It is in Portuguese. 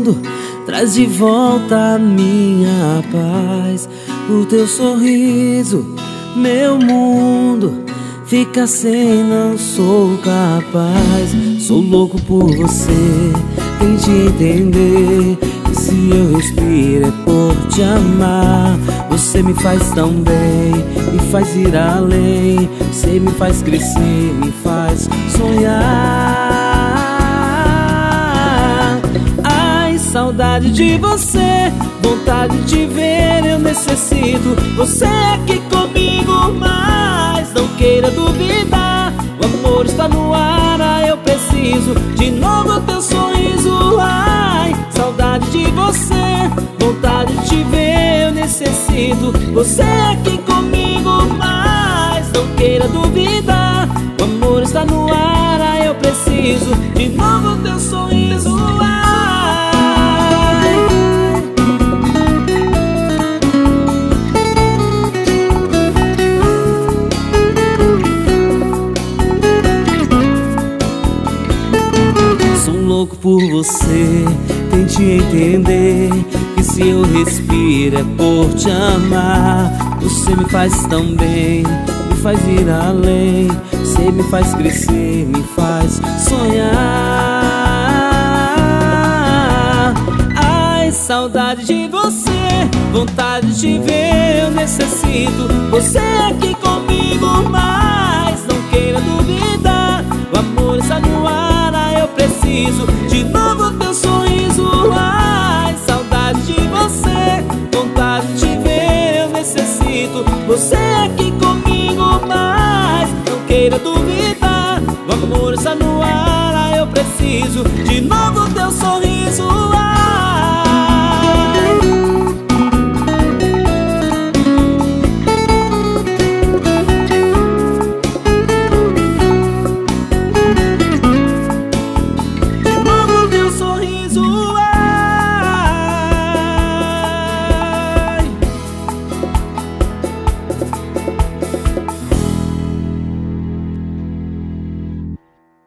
mundo, traz de volta a minha paz. O teu sorriso, meu mundo fica sem, não sou capaz. Sou louco por você, tente entender que se eu respiro é por te amar. Você me faz tão bem, me faz ir além. Você me faz crescer, me faz sonhar. Ai, saudade de você, vontade de ver, eu necessito você aqui comigo, mas não queira duvidar. O amor está no ar, eu preciso de novo teu sorriso. Ai, saudade de você, vontade de te ver, eu necessito você aqui comigo, mas não queira duvidar. O amor está no ar, eu preciso de novo teu sorriso. Louco por você, tente entender que se eu respiro é por te amar. Você me faz tão bem, me faz ir além. Você me faz crescer, me faz sonhar. Ai, saudade de você, vontade de te ver, eu necessito você aqui comigo, mas não queira duvidar. O amor está no ar, eu preciso de novo teu sorriso. Ai, saudade de você, vontade de te ver, eu necessito você aqui comigo, mas não queira duvidar. O amor está no ar, eu preciso de novo teu sorriso.